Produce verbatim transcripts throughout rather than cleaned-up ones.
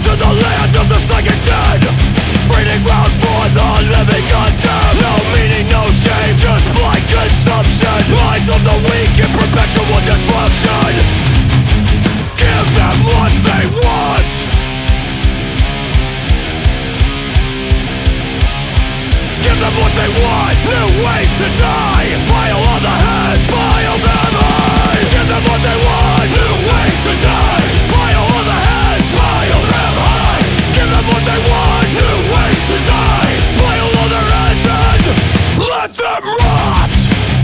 to the land of the psychic dead, breeding ground for the living undamned. No meaning, no shame, just blind consumption. Minds of the weak in perpetual dysfunction. Give them what they want. Give them what they want. New ways to die. Pile on the heads, pile them high. Give them what they want. New ways to die. Pile on the heads, pile them high. Give them what they want. New ways to die. Pile on their heads and let them rot.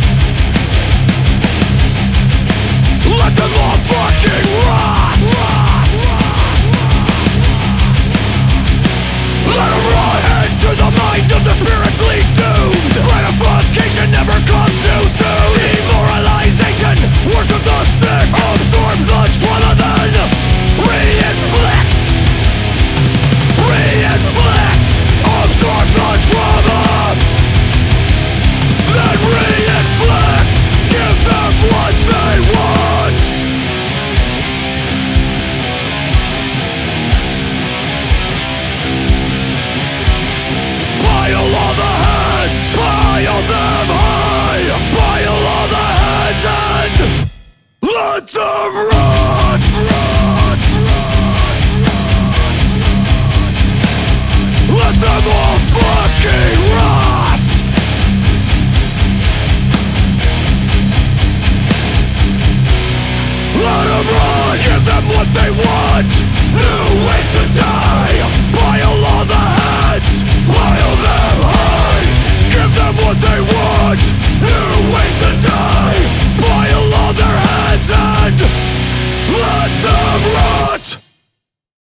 Let them all fucking rot. Let them rot into the mind of the spiritually doomed. Gratification never comes too soon. Demoralization, worship the sick. Absorb the trauma, then reinflict. Reinflict. Absorb the trauma, then reinflict. Give them what they want. Pile all the heads, pile them high. Pile all the heads and let them rot. Rot, rot, rot. Let them all fucking rot. Let them rot. Give them what they want. New ways to die.